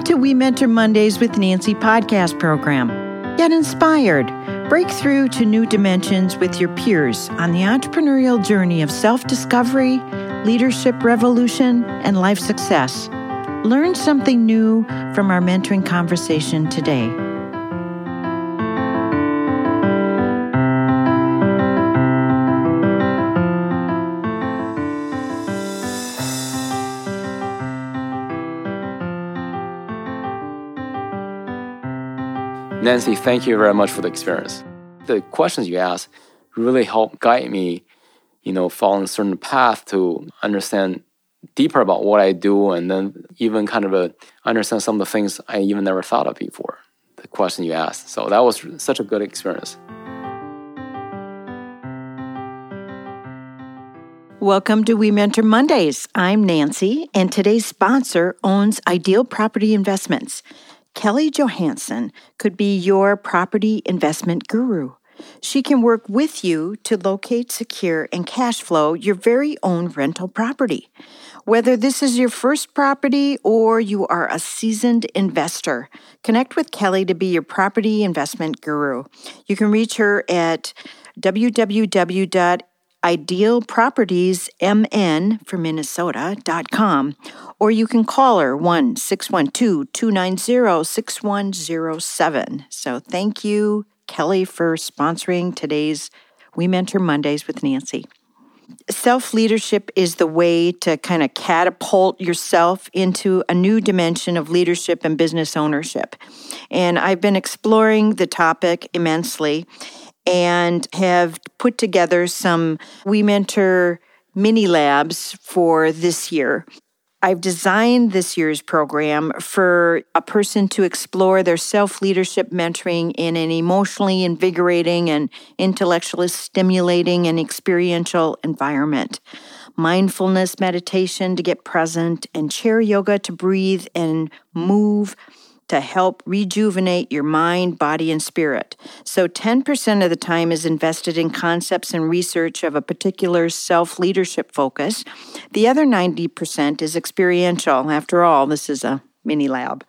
to We Mentor Mondays with Nancy podcast program. Get inspired. Break through to new dimensions with your peers on the entrepreneurial journey of self-discovery, leadership revolution, and life success. Learn something new from our mentoring conversation today. Nancy, thank you very much for the experience. The questions you asked really helped guide me, following a certain path to understand deeper about what I do and then even understand some of the things I even never thought of before, the question you asked. So that was such a good experience. Welcome to We Mentor Mondays. I'm Nancy, and today's sponsor owns Ideal Property Investments. Kelly Johansson could be your property investment guru. She can work with you to locate, secure, and cash flow your very own rental property. Whether this is your first property or you are a seasoned investor, connect with Kelly to be your property investment guru. You can reach her at www.idealpropertiesmn for Minnesota.com, or you can call her 1-612-290-6107. So thank you, Kelly, for sponsoring today's We Mentor Mondays with Nancy. Self-leadership is the way to kind of catapult yourself into a new dimension of leadership and business ownership. And I've been exploring the topic immensely and have put together some We Mentor mini labs for this year. I've designed this year's program for a person to explore their self-leadership mentoring in an emotionally invigorating and intellectually stimulating and experiential environment. Mindfulness meditation to get present, and chair yoga to breathe and move to help rejuvenate your mind, body, and spirit. So 10% of the time is invested in concepts and research of a particular self-leadership focus. The other 90% is experiential. After all, this is a mini lab.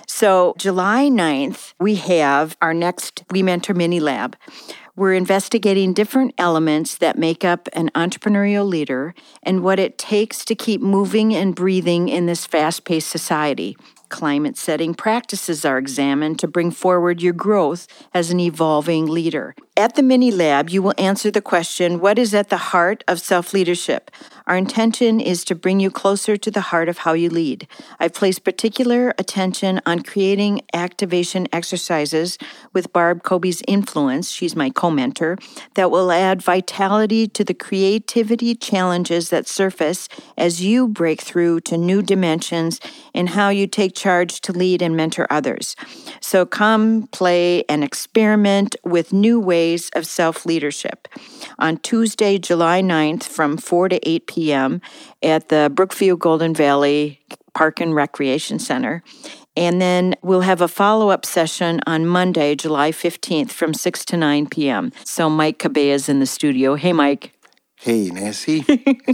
So July 9th, we have our next We Mentor mini lab. We're investigating different elements that make up an entrepreneurial leader and what it takes to keep moving and breathing in this fast-paced society. Climate setting practices are examined to bring forward your growth as an evolving leader. At the mini lab, you will answer the question, what is at the heart of self-leadership? Our intention is to bring you closer to the heart of how you lead. I've placed particular attention on creating activation exercises with Barb Kobe's influence, she's my co-mentor, that will add vitality to the creativity challenges that surface as you break through to new dimensions in how you take charge to lead and mentor others. So come play and experiment with new ways of self-leadership. On Tuesday, July 9th from 4 to 8 p.m. at the Brookview Golden Valley Park and Recreation Center. And then we'll have a follow-up session on Monday, July 15th from 6 to 9 p.m. So Mike Cabea is in the studio. Hey, Mike. Hey, Nancy.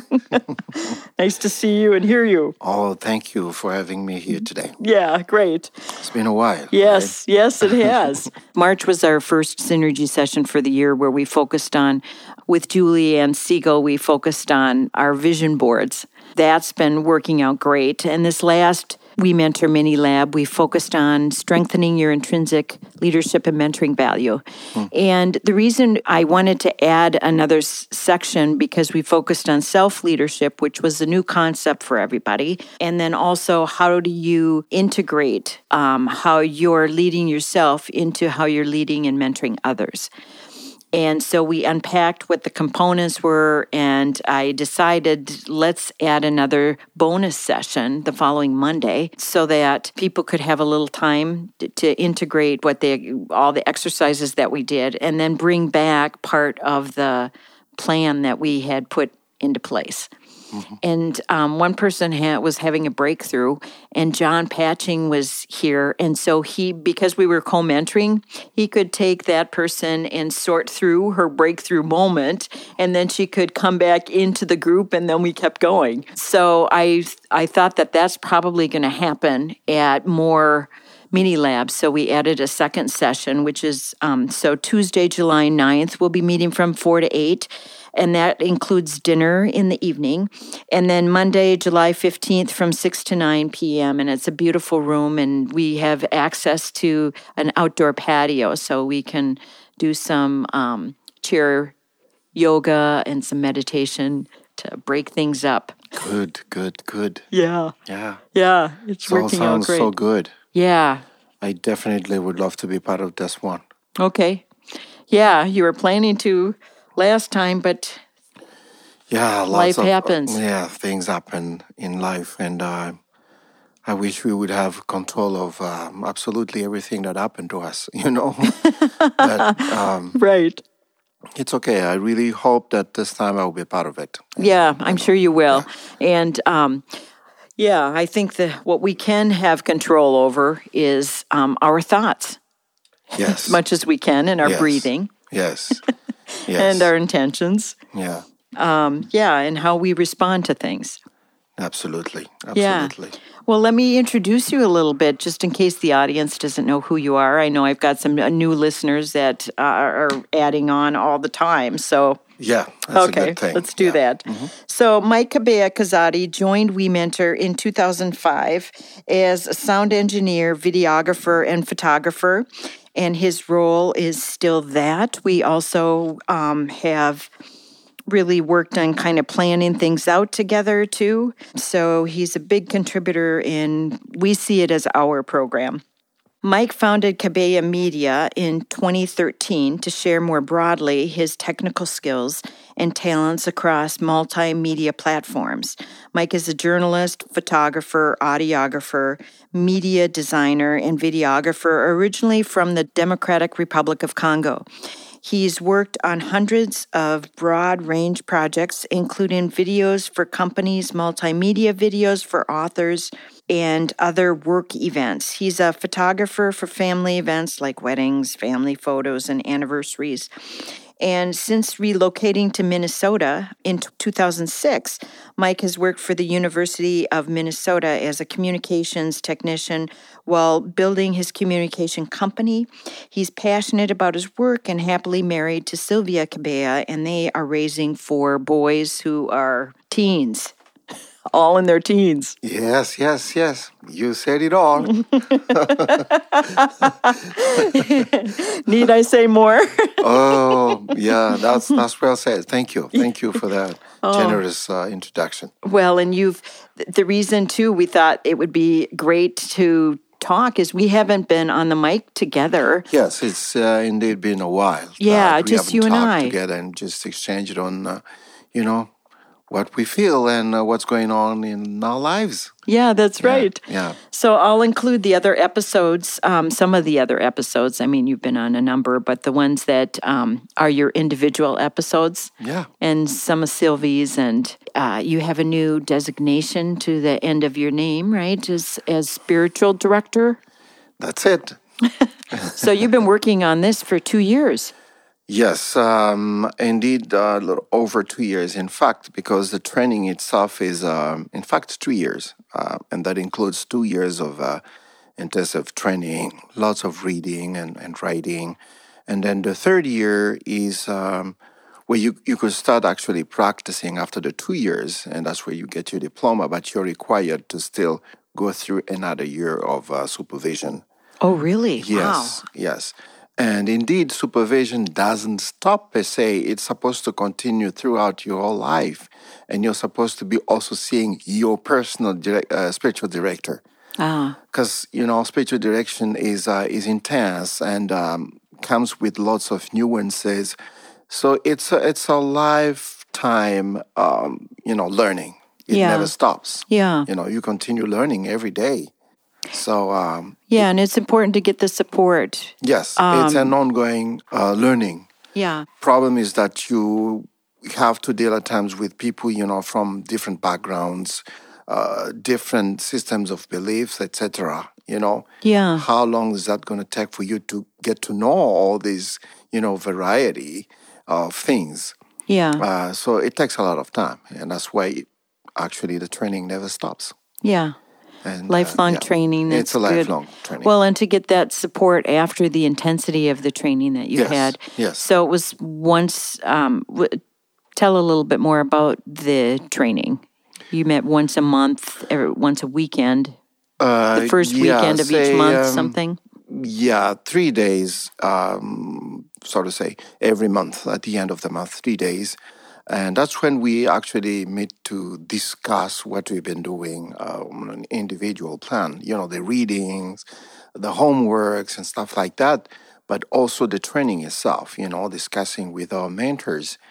Nice to see you and hear you. Oh, thank you for having me here today. Yeah, great. It's been a while. Yes, right? Yes, it has. March was our first synergy session for the year where we focused on, with Julie and Siegel, we focused on our vision boards. That's been working out great. And this last We Mentor mini lab, we focused on strengthening your intrinsic leadership and mentoring value. And the reason I wanted to add another section because we focused on self-leadership, which was a new concept for everybody. And then also, how do you integrate how you're leading yourself into how you're leading and mentoring others? And so we unpacked what the components were, and I decided let's add another bonus session the following Monday so that people could have a little time to integrate all the exercises that we did and then bring back part of the plan that we had put into place. And one person was having a breakthrough, and John Patching was here. And so because we were co-mentoring, he could take that person and sort through her breakthrough moment, and then she could come back into the group, and then we kept going. So I thought that that's probably going to happen at more mini labs. So we added a second session, which is, so Tuesday, July 9th, we'll be meeting from 4 to 8. And that includes dinner in the evening. And then Monday, July 15th from 6 to 9 p.m. And it's a beautiful room, and we have access to an outdoor patio, so we can do some chair yoga and some meditation to break things up. Good. Yeah. Yeah. It's It all working out sounds great. so good. Yeah. I definitely would love to be part of this one. Okay. Yeah, you were planning to last time, but Yeah, life happens. Things happen in life, and I wish we would have control of absolutely everything that happened to us. But Right. it's okay. I really hope that this time I will be part of it. Yeah, I'm sure you will. And I think that what we can have control over is our thoughts, Yes, as much as we can, and our Yes. breathing, yes, and our intentions. yeah, And how we respond to things. absolutely. Yeah. Well, let me introduce you a little bit, just in case the audience doesn't know who you are. I know I've got some new listeners that are adding on all the time. So, Yeah, that's a okay, good thing. let's do Yeah. that. So, Mike Cabea-Kazadi joined WeMentor in 2005 as a sound engineer, videographer, and photographer. And his role is still that. We also have really worked on kind of planning things out together too. So he's a big contributor we see it as our program. Mike founded Cabea Media in 2013 to share more broadly his technical skills and talents across multimedia platforms. Mike is a journalist, photographer, audiographer, media designer, and videographer, originally from the Democratic Republic of Congo. He's worked on hundreds of broad-range projects, including videos for companies, multimedia videos for authors, and other work events. He's a photographer for family events like weddings, family photos, and anniversaries. And since relocating to Minnesota in 2006, Mike has worked for the University of Minnesota as a communications technician while building his communication company. He's passionate about his work and happily married to Sylvia Cabea, and they are raising 4 boys who are teens, all in their teens. Yes. You said it all. Need I say more? Oh, yeah, that's well said. Thank you for that generous introduction. Well, and the reason too, we thought it would be great to talk is we haven't been on the mic together. Yes, it's indeed been a while. Yeah, we just haven't you and talked I. together and just exchanged on, what we feel and what's going on in our lives. Yeah, that's right. Yeah. So I'll include the other episodes, some of the other episodes. I mean, you've been on a number, but the ones that are your individual episodes. Yeah. And some of Sylvie's, and you have a new designation to the end of your name, right? As spiritual director. That's it. So you've been working on this for 2 years. Yes, indeed, a little over 2 years, in fact, because the training itself is, in fact, 3 years. And that includes 2 years of intensive training, lots of reading and writing. And then the third year is where you could start actually practicing after the 2 years, and that's where you get your diploma, but you're required to still go through another year of supervision. Oh, really? Yes, Wow. yes. And indeed, supervision doesn't stop per se. It's supposed to continue throughout your whole life. And you're supposed to be also seeing your personal spiritual director. Because, spiritual direction is intense and comes with lots of nuances. So it's a lifetime, learning. It never stops. Yeah. You continue learning every day. So and it's important to get the support. yes, it's an ongoing learning. Yeah. Problem is that you we have to deal at times with people, from different backgrounds, different systems of beliefs, etc. Yeah. How long is that going to take for you to get to know all these, variety of things? Yeah. So it takes a lot of time, and that's why actually the training never stops. Yeah. And Lifelong training. It's a good. lifelong training. Well, and to get that support after the intensity of the training that you had. Yes. So it was once, tell a little bit more about the training. You met once a month, or once a weekend. The first weekend of each month, something? Yeah, 3 days, so to say, every month, at the end of the month, 3 days. And that's when we actually meet to discuss what we've been doing on an individual plan. The readings, the homeworks and stuff like that, but also the training itself, discussing with our mentors.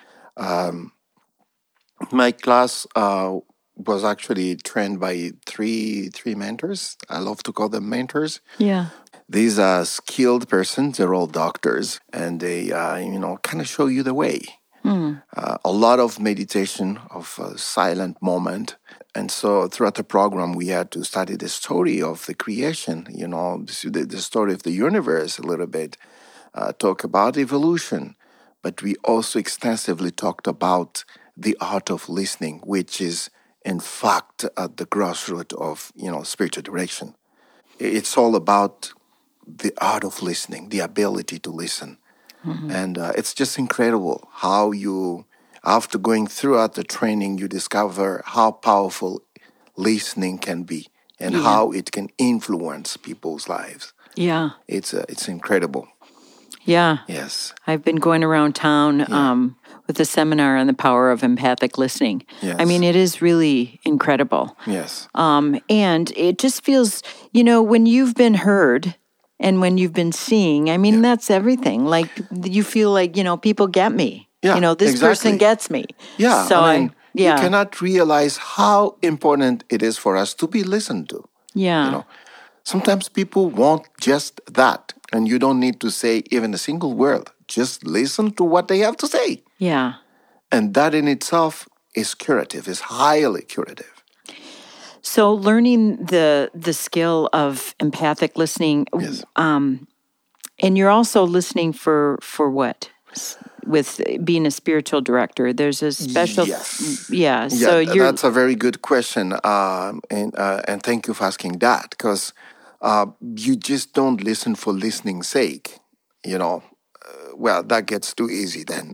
My class was actually trained by three mentors. I love to call them mentors. Yeah. These are skilled persons. They're all doctors, and they, kind of show you the way. A lot of meditation, of a silent moment. And so throughout the program, we had to study the story of the creation, the story of the universe a little bit, talk about evolution. But we also extensively talked about the art of listening, which is, in fact, at the grassroots of, spiritual direction. It's all about the art of listening, the ability to listen. Mm-hmm. And it's just incredible how you, after going throughout the training, you discover how powerful listening can be and how it can influence people's lives. Yeah. It's incredible. Yeah. Yes. I've been going around town with a seminar on the power of empathic listening. Yes. I mean, it is really incredible. Yes. And it just feels, when you've been heard and when you've been seeing, I mean, that's everything. Like, you feel like, people get me. Yeah, this person gets me. Yeah. So you cannot realize how important it is for us to be listened to. Yeah. Sometimes people want just that, and you don't need to say even a single word. Just listen to what they have to say. Yeah. And that in itself is curative, is highly curative. So learning the skill of empathic listening, Yes. And you're also listening for what? With being a spiritual director, there's a special... Yes. So that's a very good question, and thank you for asking that, because you just don't listen for listening's sake, well, that gets too easy then,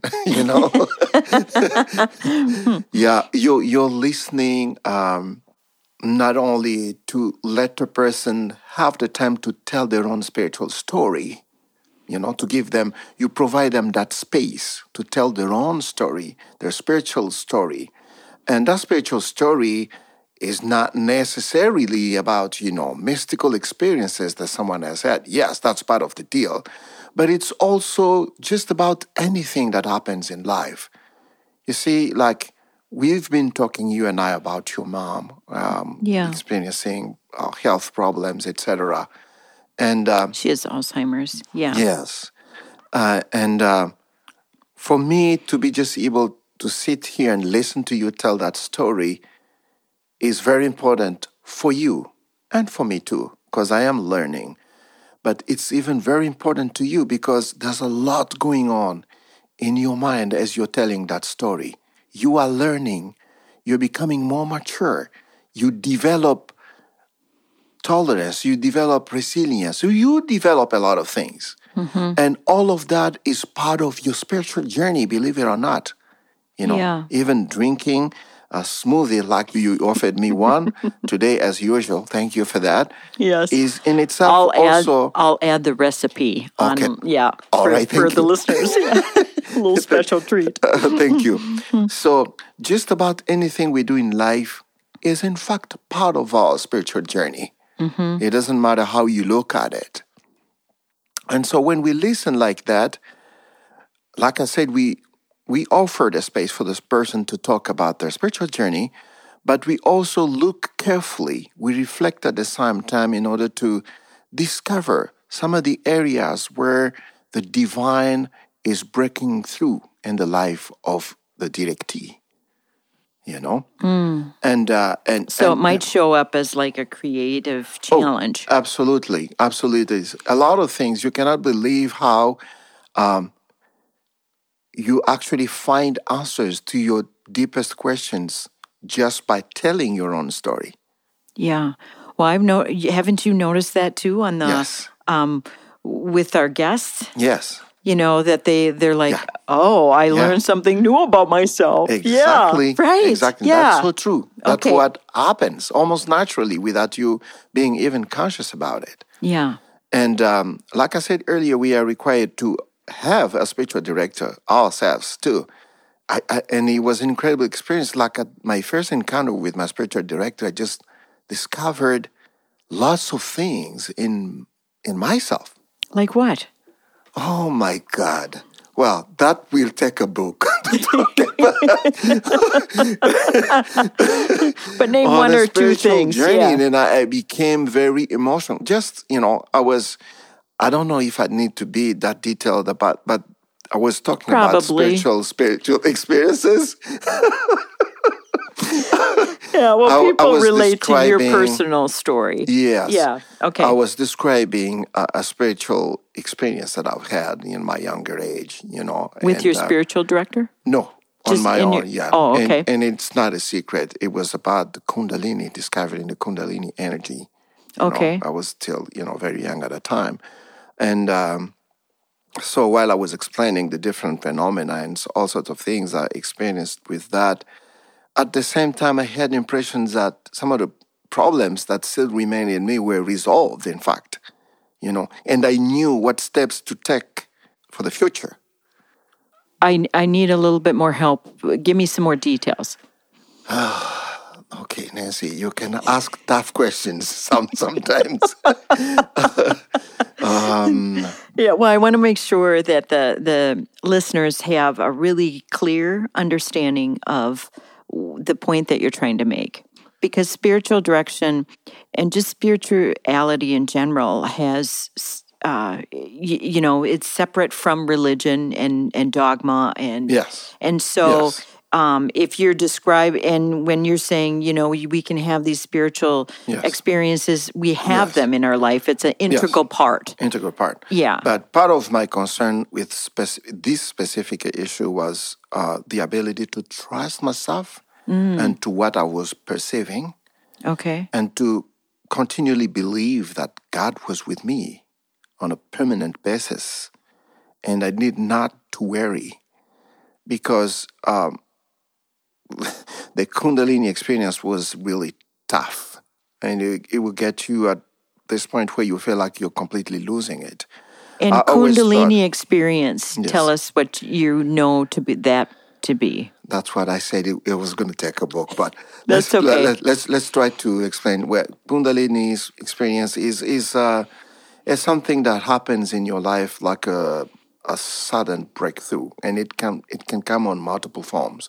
Yeah, you're listening not only to let the person have the time to tell their own spiritual story, to give them, you provide them that space to tell their own story, their spiritual story. And that spiritual story is not necessarily about, mystical experiences that someone has had. Yes, that's part of the deal. But it's also just about anything that happens in life. You see, like, we've been talking, you and I, about your mom experiencing health problems, etc. And she has Alzheimer's. Yeah. Yes. And for me to be just able to sit here and listen to you tell that story is very important for you and for me too, because I am learning. But it's even very important to you because there's a lot going on in your mind as you're telling that story. You are learning. You're becoming more mature. You develop tolerance. You develop resilience. You develop a lot of things. Mm-hmm. And all of that is part of your spiritual journey, believe it or not. Even drinking a smoothie like you offered me one today, as usual. Thank you for that. Yes. Is in itself I'll add the recipe on, for the listeners. A little special treat. Thank you. So just about anything we do in life is in fact part of our spiritual journey. Mm-hmm. It doesn't matter how you look at it. And so when we listen like that, like I said, we offer the space for this person to talk about their spiritual journey, but we also look carefully. We reflect at the same time in order to discover some of the areas where the divine is breaking through in the life of the directee, you know? And So and, it might show up as like a creative challenge. absolutely. Absolutely. A lot of things. You cannot believe how you actually find answers to your deepest questions just by telling your own story. Yeah. Well, haven't you noticed that too on the Yes. with our guests? Yes. You know that they're like, Yeah. oh, I learned something new about myself. Exactly. Yeah, right. Exactly. Yeah. That's so true. That's Okay. what happens almost naturally without you being even conscious about it. Yeah. And like I said earlier, we are required to have a spiritual director ourselves too. And it was an incredible experience. Like at my first encounter with my spiritual director, I just discovered lots of things in myself. Like what? Oh my God. Well, that will take a book. But name On one a or two spiritual things. journey, Yeah. and then I became very emotional. Just, I don't know if I need to be that detailed about, but I was talking about Probably. spiritual experiences. Yeah. Well, I people was relate to your describing- personal story. Yes. Yeah. Okay. I was describing a spiritual experience that I've had in my younger age, With and, your spiritual director? No, on Just my in own, your- yeah. Oh, okay. And it's not a secret. It was about the Kundalini, discovering the Kundalini energy. Okay. I was still, very young at the time. And so while I was explaining the different phenomena and all sorts of things I experienced with that, at the same time, I had impressions that some of the problems that still remained in me were resolved, in fact, and I knew what steps to take for the future. I need a little bit more help. Give me some more details. Okay, Nancy, you can ask tough questions sometimes. Yeah, well, I want to make sure that the listeners have a really clear understanding of the point that you're trying to make. Because spiritual direction and just spirituality in general has, it's separate from religion and dogma. And, Yes. and so Yes. if you're describing, and when you're saying, we can have these spiritual Yes. experiences, we have Yes. them in our life. It's an integral part. Integral part. Yeah. But part of my concern with this specific issue was the ability to trust myself and to what I was perceiving, Okay. and to continually believe that God was with me on a permanent basis, and I need not to worry, because the Kundalini experience was really tough, and it will get you at this point where you feel like you're completely losing it. And I always Kundalini thought- experience, Yes. tell us what you know to be. That's what I said. It was going to take a book, but That's okay. Let's try to explain what Kundalini's experience is something that happens in your life like a sudden breakthrough, and it can come on multiple forms.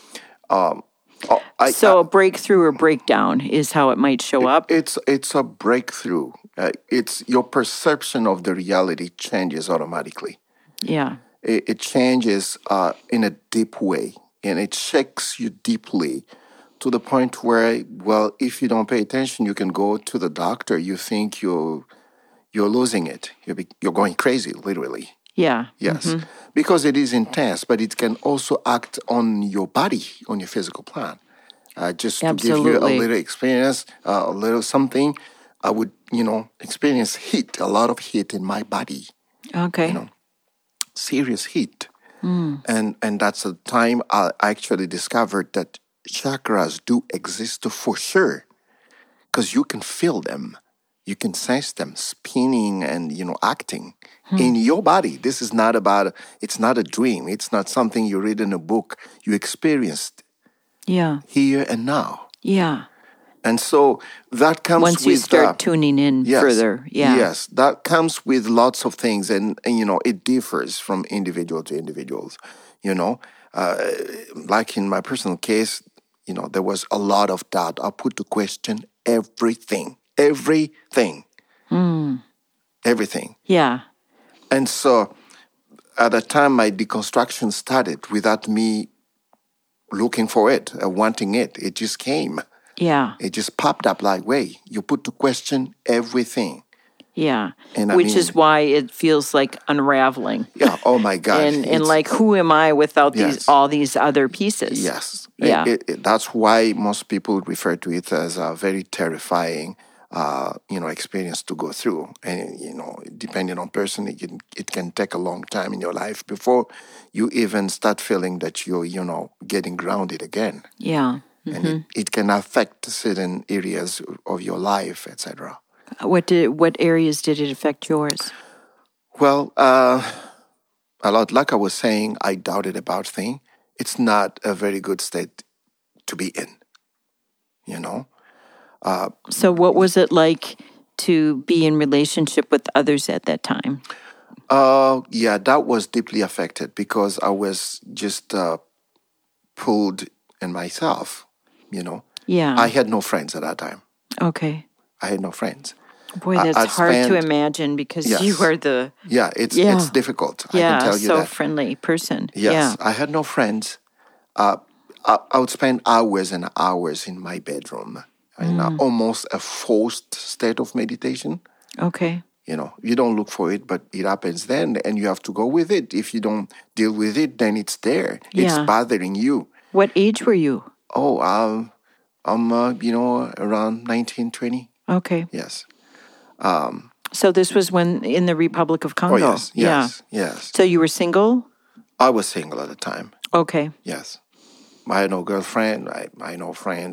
So a breakthrough or breakdown is how it might show up. It's a breakthrough. It's your perception of the reality changes automatically. Yeah. It changes in a deep way, and it shakes you deeply to the point where, well, if you don't pay attention, you can go to the doctor. You think you're losing it. You're going crazy, literally. Yeah. Yes, because it is intense, but it can also act on your body, on your physical plan. Just to give you a Absolutely. little experience, a little something, I would, experience heat, a lot of heat in my body, Okay. serious heat. And that's the time I actually discovered that chakras do exist for sure, because you can feel them. You can sense them spinning and, acting in your body. This is not it's not a dream. It's not something you read in a book. You experienced Yeah. here and now. Yeah. And so that comes Once with... you start tuning in yes, further. Yeah. Yes, that comes with lots of things. And it differs from individual to individuals, Like in my personal case, there was a lot of doubt. I put to question everything. Everything. Yeah. And so at the time my deconstruction started without me looking for it, wanting it. It just came. Yeah. It just popped up like, wait, you put to question everything. Yeah. And I Which mean- is why it feels like unraveling. Yeah, oh my God. And It's- like, who am I without Yes. all these other pieces? Yes. Yeah. That's why most people refer to it as a very terrifying, experience to go through. And, depending on person, it can take a long time in your life before you even start feeling that you're, getting grounded again. Yeah. And it can affect certain areas of your life, etc. What areas did it affect yours? Well, a lot, like I was saying, I doubted about things. It's not a very good state to be in, So what was it like to be in relationship with others at that time? Yeah, that was deeply affected because I was just pulled in myself, Yeah. I had no friends at that time. Okay. I had no friends. Boy, that's I'd hard to spent- imagine because Yes. you are the Yeah, it's difficult. I yeah, can tell you so that. friendly person. Yes, Yeah. I had no friends. I would spend hours and hours in my bedroom in almost a forced state of meditation. Okay. You don't look for it, but it happens then, and you have to go with it. If you don't deal with it, then it's there. It's Yeah. bothering you. What age were you? Oh, I'm around 19, 20. Okay. Yes. So this was when in the Republic of Oh, Congo. yes, Yeah. yes, yes. So you were single? I was single at the time. Okay. Yes. I had no girlfriend. I had no friend,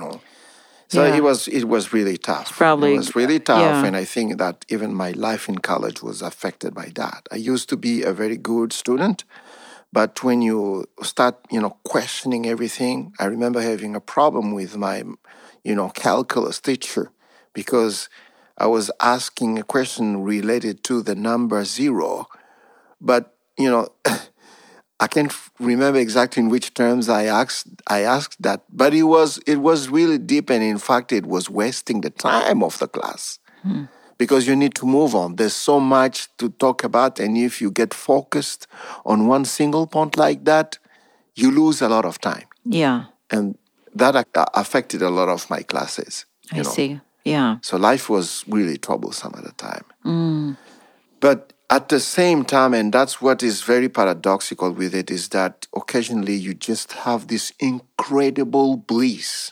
So Yeah. it was really tough. probably- It was really tough, yeah. and I think that even my life in college was affected by that. I used to be a very good student, but when you start, questioning everything, I remember having a problem with my, calculus teacher because I was asking a question related to the number 0, but I can't remember exactly in which terms I asked that, but it was really deep, and in fact, it was wasting the time of the class because you need to move on. There's so much to talk about, and if you get focused on one single point like that, you lose a lot of time, Yeah. and that affected a lot of my classes. I see. Yeah. So life was really troublesome at the time. But at the same time, and that's what is very paradoxical with it, is that occasionally you just have this incredible bliss.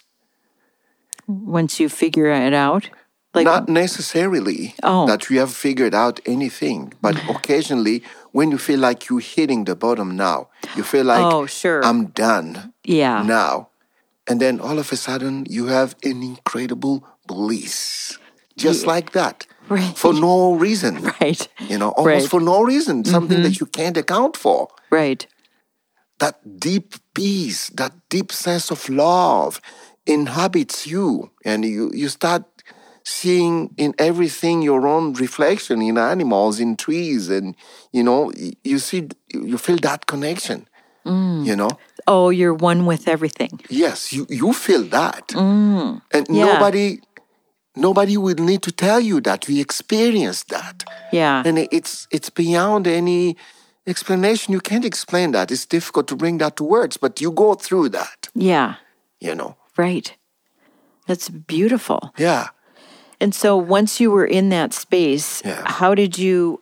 Once you figure it out, like Not necessarily Oh. that you have figured out anything, but occasionally when you feel like you're hitting the bottom now, you feel like, Oh, sure. I'm done yeah. now. And then all of a sudden you have an incredible bliss. Just like that. Right. For no reason. Right. Almost Right. for no reason, something that you can't account for. Right. That deep peace, that deep sense of love inhabits you, and you start seeing in everything your own reflection, in animals, in trees, and you feel that connection. Oh, you're one with everything. Yes, you feel that, and Yeah. nobody will need to tell you that. We experience that. Yeah. And it's beyond any explanation. You can't explain that. It's difficult to bring that to words, but you go through that, Yeah. Right. That's beautiful. Yeah. And so once you were in that space, Yeah. how did you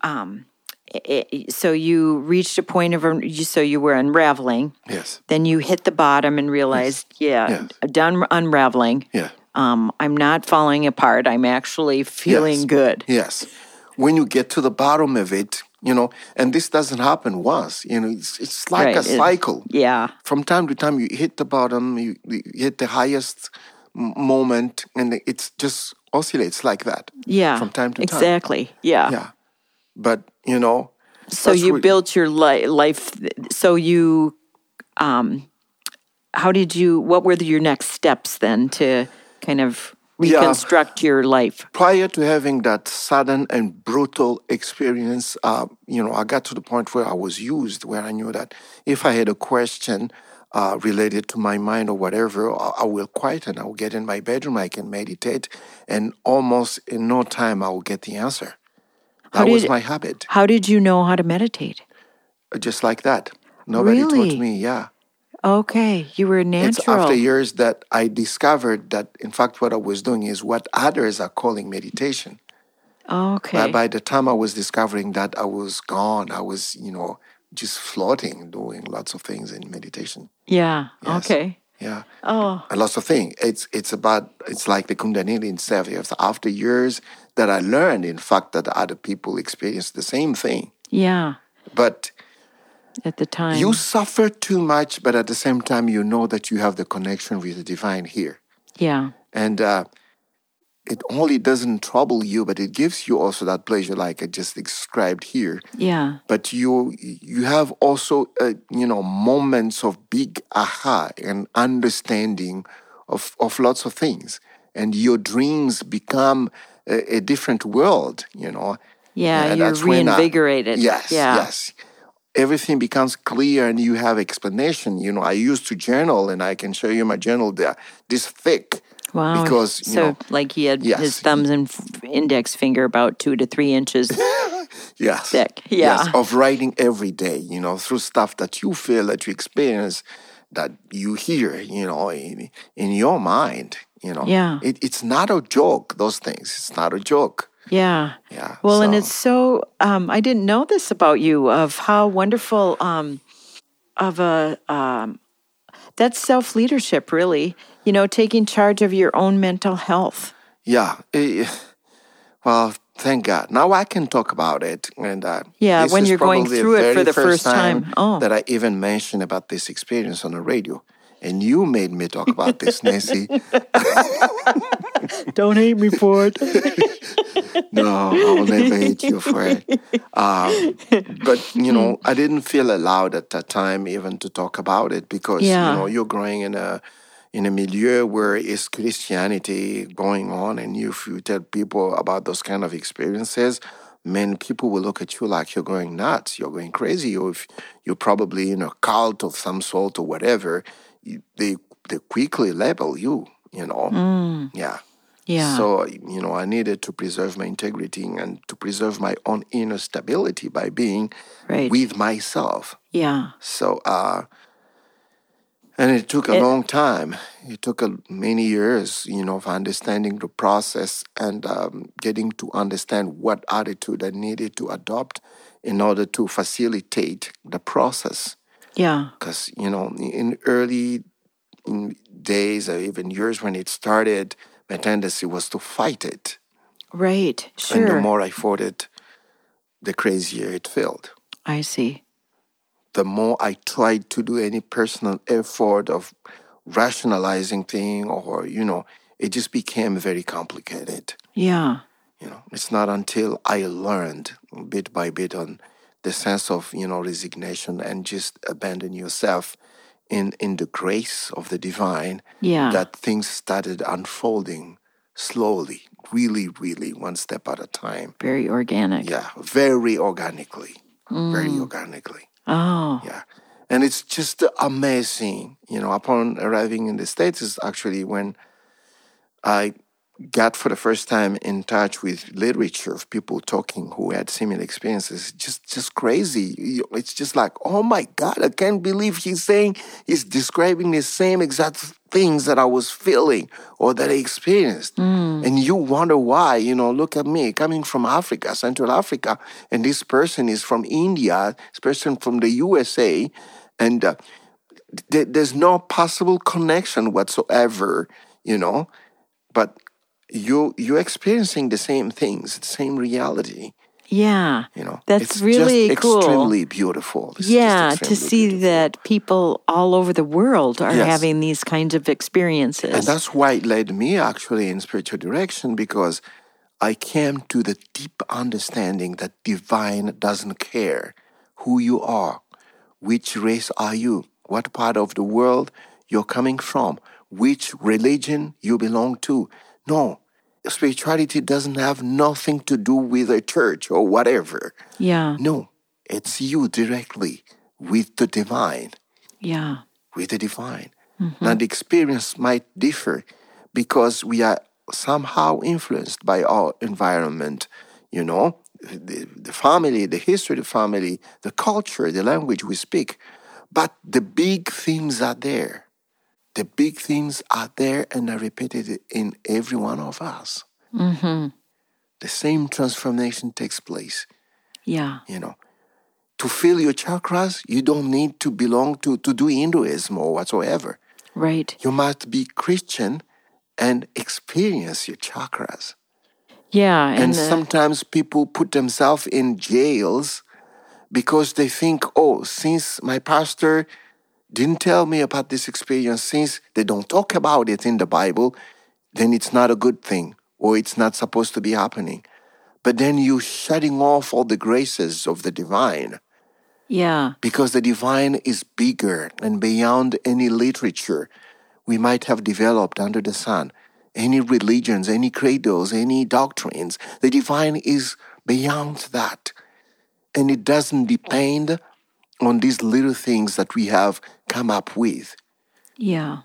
so you reached a point of so you were unraveling. Yes. Then you hit the bottom and realized, Yes. done unraveling. Yeah. I'm not falling apart. I'm actually feeling Yes. good. Yes. When you get to the bottom of it, and this doesn't happen once, it's like Right. a cycle. Yeah. From time to time, you hit the bottom, you hit the highest moment, and it just oscillates like that. Yeah. From time to time. Exactly. Yeah. Yeah. But, So that's you what- built your life. So you, what were your next steps then to kind of Yeah. reconstruct your life? prior to having that sudden and brutal experience, I got to the point where I was used, where I knew that if I had a question related to my mind or whatever, I will quieten. I will get in my bedroom, I can meditate, and almost in no time I will get the answer. That was my habit, How did you know how to meditate? just like that. Nobody Really? taught me, yeah. Okay, you were It's natural. after years that I discovered that, in fact, what I was doing is what others are calling meditation. Okay. By the time I was discovering that, I was gone. I was, just floating, doing lots of things in meditation. Yeah. Yes. Okay. Yeah. Oh, And lots of things. It's like the Kundalini itself. It's after years that I learned, in fact, that other people experience the same thing. yeah. But At the time. you suffer too much, but at the same time, you know that you have the connection with the divine here. Yeah. And it only doesn't trouble you, but it gives you also that pleasure, like I just described here. Yeah. But you have also, moments of big aha and understanding of lots of things. And your dreams become a different world, Yeah. And You're that's when reinvigorated. yes, Yeah. yes. Everything becomes clear and you have explanation. I used to journal, and I can show you my journal there, this thick. Wow. Because, like he had yes. his thumbs and index finger about 2 to 3 inches Yes. thick. Yeah. Yes, of writing every day, through stuff that you feel, that you experience, that you hear, in your mind, Yeah. It's not a joke, those things. It's not a joke. Yeah. Yeah. Well, and so- it's so, I didn't know this about you, of how wonderful that's self-leadership, really, taking charge of your own mental health. Yeah. Well, thank God. Now I can talk about it. And Yeah, this when is you're going probably the through it for very the first time. Oh. that I even mentioned about this experience on the radio. And you made me talk about this, Nancy. Don't hate me for it. No, I will never hate you for it. But, I didn't feel allowed at that time even to talk about it because, Yeah. you're growing in a milieu where it's Christianity going on, and if you tell people about those kind of experiences, people will look at you like you're going nuts, you're going crazy, or if you're probably in a cult of some sort or whatever, they quickly label you, Yeah. Yeah. So, I needed to preserve my integrity and to preserve my own inner stability by being Right. with myself. Yeah. So, and it took a long time. It took many years, of understanding the process and getting to understand what attitude I needed to adopt in order to facilitate the process. Yeah. Because, in early days or even years when it started, my tendency was to fight it. Right. Sure. And the more I fought it, the crazier it felt. I see. The more I tried to do any personal effort of rationalizing thing or, it just became very complicated. Yeah. It's not until I learned bit by bit on the sense of, resignation and just abandon yourself in the grace of the divine, Yeah. that things started unfolding slowly, really, really, one step at a time. Very organic. Yeah, very organically. Very organically. Oh. Yeah. And it's just amazing. Upon arriving in the States is actually when I got for the first time in touch with literature of people talking who had similar experiences. Just crazy. It's just like, oh my God, I can't believe he's describing the same exact things that I was feeling or that I experienced. And you wonder why, look at me coming from Africa, Central Africa, and this person is from India, this person from the USA, and there's no possible connection whatsoever, but you're experiencing the same things, the same reality. Yeah. That's it's really just cool. extremely beautiful. It's Yeah, just to extremely see beautiful. that people all over the world are Yes. having these kinds of experiences. And that's why it led me actually in spiritual direction, because I came to the deep understanding that divine doesn't care who you are, which race are you, what part of the world you're coming from, which religion you belong to. No, spirituality doesn't have nothing to do with a church or whatever. Yeah. No, it's you directly with the divine. Yeah. With the divine. Now, the experience might differ because we are somehow influenced by our environment, the family, the history of the family, the culture, the language we speak. But the big themes are there. The big themes are there and are repeated in every one of us. Mm-hmm. The same transformation takes place. Yeah. To feel your chakras, you don't need to belong to do Hinduism or whatsoever. Right. You must be Christian and experience your chakras. Yeah. And sometimes people put themselves in jails because they think, since my pastor didn't tell me about this experience, since they don't talk about it in the Bible, then it's not a good thing, or it's not supposed to be happening. But then you're shutting off all the graces of the divine. Yeah. Because the divine is bigger and beyond any literature we might have developed under the sun, any religions, any credos, any doctrines. The divine is beyond that. And it doesn't depend on these little things that we have come up with. Yeah.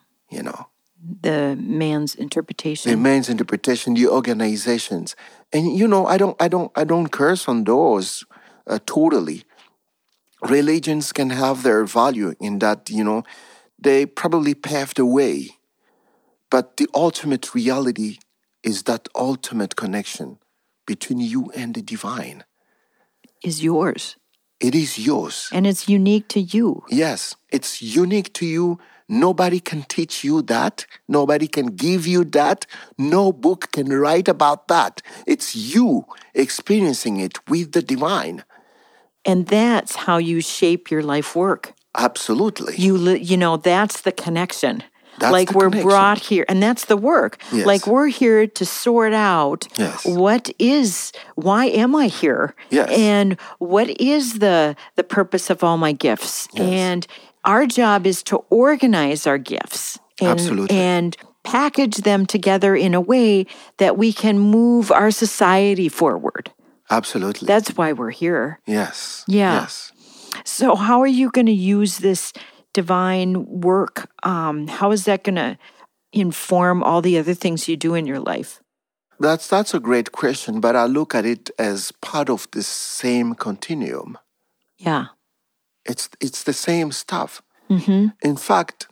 The man's interpretation. The man's interpretation, the organizations. And I don't curse on those totally. Religions can have their value in that, they probably paved the way. But the ultimate reality is that ultimate connection between you and the divine. Is yours. It is yours. And it's unique to you. Yes, it's unique to you. Nobody can teach you that. Nobody can give you that. No book can write about that. It's you experiencing it with the divine. And that's how you shape your life work. Absolutely. That's the connection. That's like the we're connection. brought here, and that's the work. Yes. Like we're here to sort out Yes. why am I here? Yes. And what is the purpose of all my gifts? Yes. And our job is to organize our gifts Absolutely. and package them together in a way that we can move our society forward. Absolutely. That's why we're here. Yes. Yeah. Yes. So how are you going to use this divine work? How is that going to inform all the other things you do in your life? That's a great question, but I look at it as part of the same continuum. Yeah. It's the same stuff. Mm-hmm. In fact,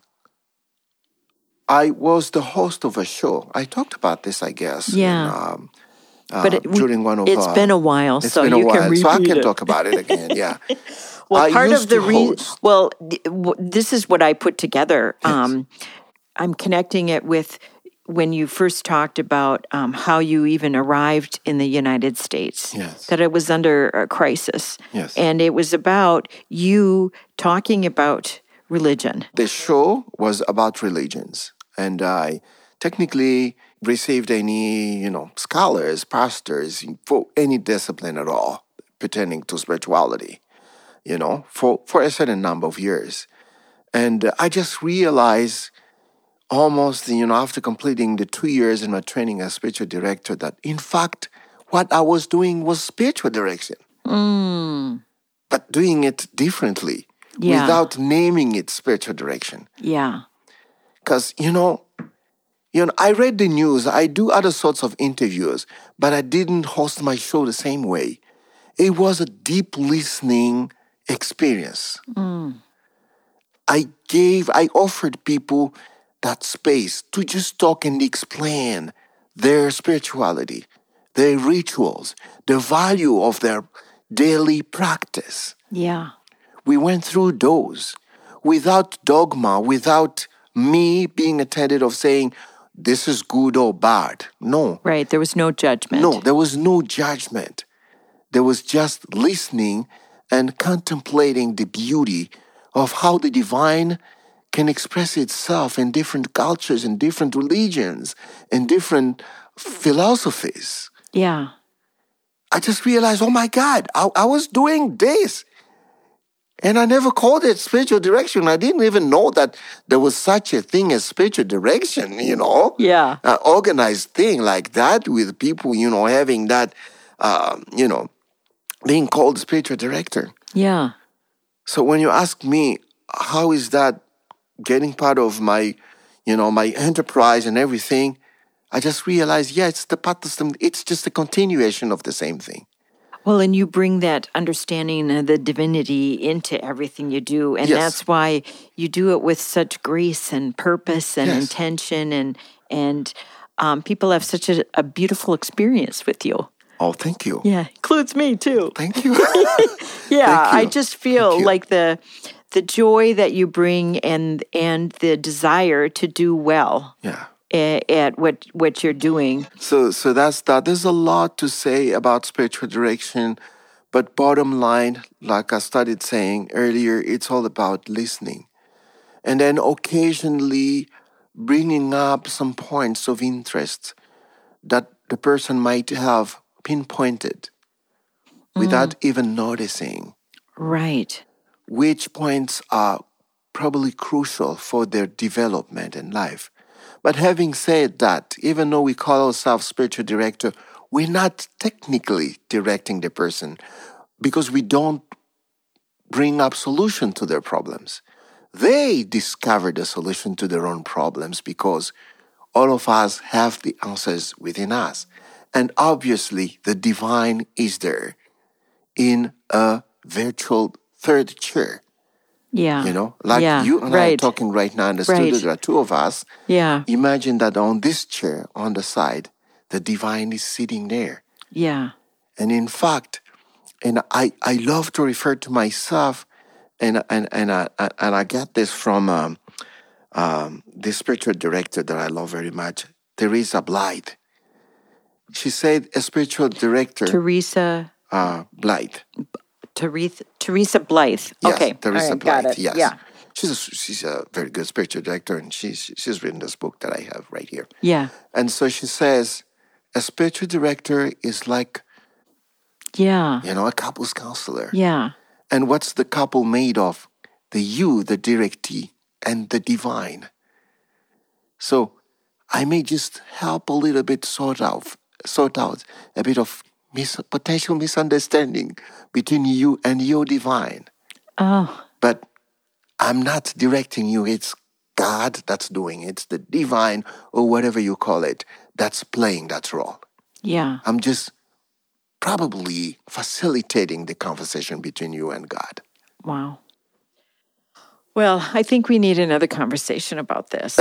I was the host of a show. I talked about this, I guess. Yeah. But during one of it's been a while, it's so been a you while, can repeat so I can it. talk about it again. Yeah. Well, I part used of the to host. this is what I put together. Yes. I'm connecting it with when you first talked about how you even arrived in the United States. Yes. That it was under a crisis. Yes. And it was about you talking about religion. The show was about religions, and I technically received any, scholars, pastors for any discipline at all pertaining to spirituality, for a certain number of years. And I just realized almost, after completing the 2 years in my training as spiritual director, that in fact, what I was doing was spiritual direction. But doing it differently without naming it spiritual direction. Yeah. Because, I read the news, I do other sorts of interviews, but I didn't host my show the same way. It was a deep listening experience. I offered people that space to just talk and explain their spirituality, their rituals, the value of their daily practice. Yeah. We went through those without dogma, without me being attended of saying, this is good or bad. No. Right. There was no judgment. No, there was no judgment. There was just listening and contemplating the beauty of how the divine can express itself in different cultures, in different religions, in different philosophies. Yeah. I just realized, oh my God, I was doing this. And I never called it spiritual direction. I didn't even know that there was such a thing as spiritual direction, Yeah. An organized thing like that with people, having that, being called spiritual director. Yeah. So when you ask me, how is that getting part of my, my enterprise and everything, I just realized, it's the part of them, it's just a continuation of the same thing. Well, and you bring that understanding of the divinity into everything you do. And Yes. that's why you do it with such grace and purpose and Yes. intention. And people have such a beautiful experience with you. Oh, thank you. Yeah, includes me too. Thank you. Yeah, Thank you. I just feel Thank you. like the joy that you bring and the desire to do well Yeah. at what you're doing. So that's that. There's a lot to say about spiritual direction, but bottom line, like I started saying earlier, it's all about listening. And then occasionally bringing up some points of interest that the person might have pinpointed without even noticing, Right. which points are probably crucial for their development in life. But having said that, even though we call ourselves spiritual director, we're not technically directing the person because we don't bring up solution to their problems. They discover the solution to their own problems because all of us have the answers within us. And obviously, the divine is there in a virtual third chair. Yeah. Like yeah. you and I are talking right now in the studio, Right. there are two of us. Yeah. Imagine that on this chair on the side, the divine is sitting there. Yeah. And in fact, and I love to refer to myself, and I get this from the spiritual director that I love very much, Teresa Blythe. She said a spiritual director, Teresa Blythe. Teresa Blythe. Yes, Okay. Teresa All right, Blythe. got it. Yes, Yeah. she's a very good spiritual director, and she's written this book that I have right here. Yeah. And so she says, a spiritual director is like Yeah. a couples counselor. Yeah. And what's the couple made of? The you, the directee, and the divine. So I may just help a little bit sort out a bit of potential misunderstanding between you and your divine. Oh. But I'm not directing you. It's God that's doing it. It's the divine or whatever you call it that's playing that role. Yeah. I'm just probably facilitating the conversation between you and God. Wow. Well, I think we need another conversation about this.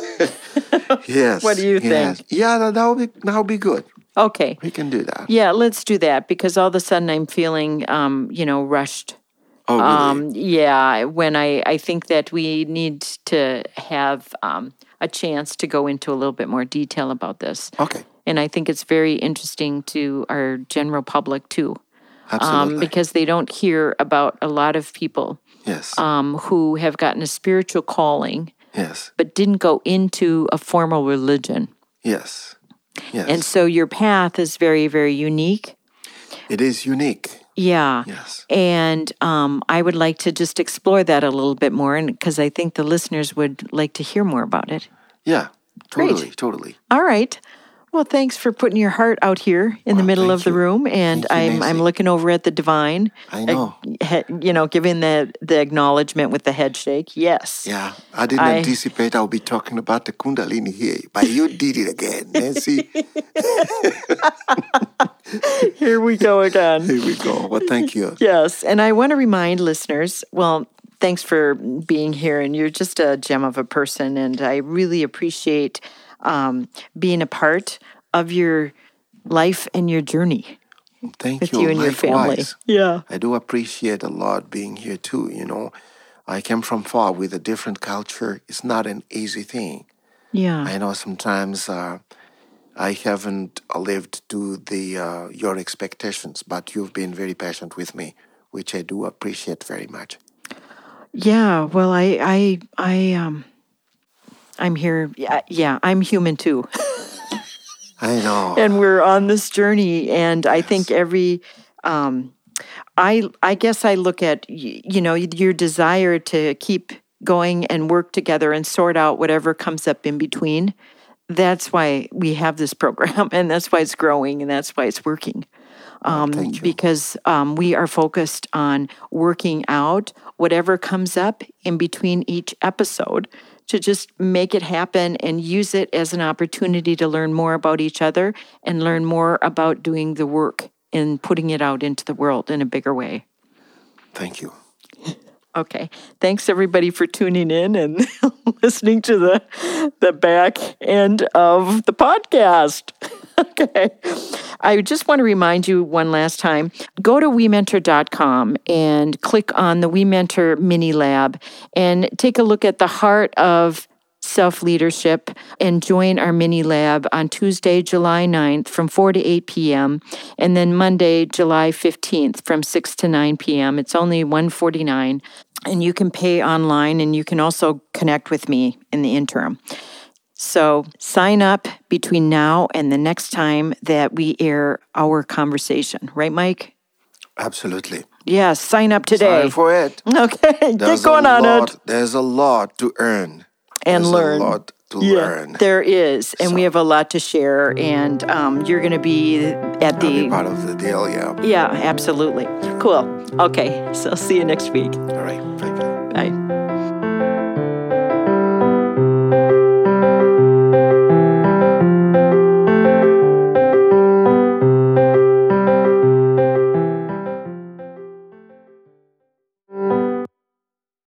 Yes. What do you yes. think? Yeah, that'll be good. Okay. We can do that. Yeah, let's do that because all of a sudden I'm feeling, rushed. Oh, really? Yeah, when I think that we need to have a chance to go into a little bit more detail about this. Okay. And I think it's very interesting to our general public too. Absolutely. Because they don't hear about a lot of people Yes. who have gotten a spiritual calling Yes. but didn't go into a formal religion. Yes. Yes. And so your path is very, very unique. It is unique. Yeah. Yes. And I would like to just explore that a little bit more, and because I think the listeners would like to hear more about it. Yeah. Great. Totally. All right. Well, thanks for putting your heart out here in the middle thank of the you. room, and Thank you, I'm Nancy. looking over at the divine. I know. Giving the acknowledgement with the head shake. Yes. Yeah. I didn't anticipate I'll be talking about the Kundalini here, but you did it again, Nancy. Here we go again. Here we go. Well, thank you. Yes, and I want to remind listeners, well, thanks for being here, and you're just a gem of a person, and I really appreciate being a part of your life and your journey Thank with you and your family. Likewise. Yeah. I do appreciate a lot being here too. I came from far with a different culture. It's not an easy thing. Yeah. I know sometimes I haven't lived to your expectations, but you've been very patient with me, which I do appreciate very much. Yeah. Well, I'm here. Yeah. I'm human too. I know. And we're on this journey, and I think every I guess I look at your desire to keep going and work together and sort out whatever comes up in between. That's why we have this program, and that's why it's growing, and that's why it's working. Thank you. Because we are focused on working out whatever comes up in between each episode to just make it happen and use it as an opportunity to learn more about each other and learn more about doing the work in putting it out into the world in a bigger way. Thank you. Okay. Thanks everybody for tuning in and listening to the back end of the podcast. Okay. I just want to remind you one last time, go to WeMentor.com and click on the WeMentor mini lab and take a look at the heart of self-leadership and join our mini lab on Tuesday, July 9th from 4 to 8 p.m. and then Monday, July 15th from 6 to 9 p.m. It's only $149 and you can pay online and you can also connect with me in the interim. So sign up between now and the next time that we air our conversation. Right, Mike? Absolutely. Yes, sign up today. Sign for it. Okay, get going on it. There's a lot to earn. And learn. There's a lot to learn. There is, and we have a lot to share, and you're going to be at the... I'll be part of the deal, yeah. Yeah, absolutely. Cool. Okay, so see you next week. All right.